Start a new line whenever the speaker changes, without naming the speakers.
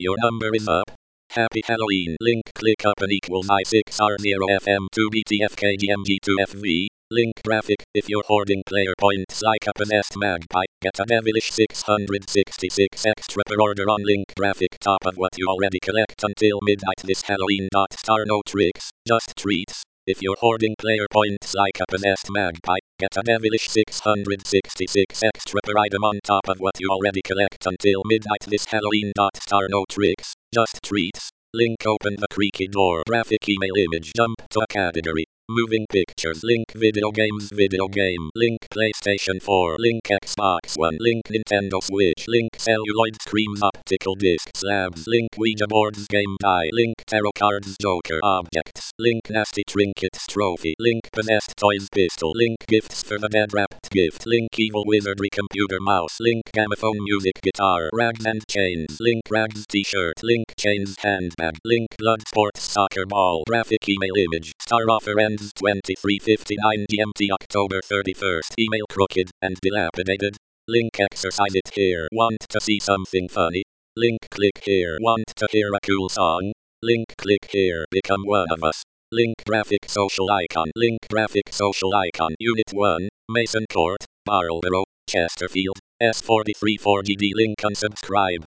Your number is up. Happy Halloween. Link click up and equals I6R0FM2BTFKGMG2FV. Link graphic. If you're hoarding player points like a possessed magpie, get a devilish 666 extra per order on link graphic top of what you already collect until midnight this Halloween. Star no tricks, just treats. If you're hoarding player points like a possessed magpie, get a devilish 666 extra per item on top of what you already collect until midnight this Halloween. Star no tricks, just treats. Link open the creaky door. Graphic email image jump to a category. Moving pictures. Link video games video game. Link PlayStation 4. Link Xbox One. Link Nintendo Switch. Link celluloid screens optical disc slabs. Link Ouija boards game die. Link tarot cards joker objects. Link nasty trinkets trophy. Link possessed toys pistol. Link gifts for the dead wrapped gift. Link evil wizardry computer mouse. Link gamophone music guitar. Rags and chains. Link rags t-shirt. Link chains handbag. Link blood sports soccer ball. Graphic email image. Star offer ends 23:59 GMT October 31st. Email crooked and dilapidated. Link exercise it here. Want to see something funny? Link click here. Want to hear a cool song? Link click here. Become one of us. Link graphic social icon. Link graphic social icon. Unit 1, Mason Court, Marlborough, Chesterfield, S43 4GD. Link unsubscribe.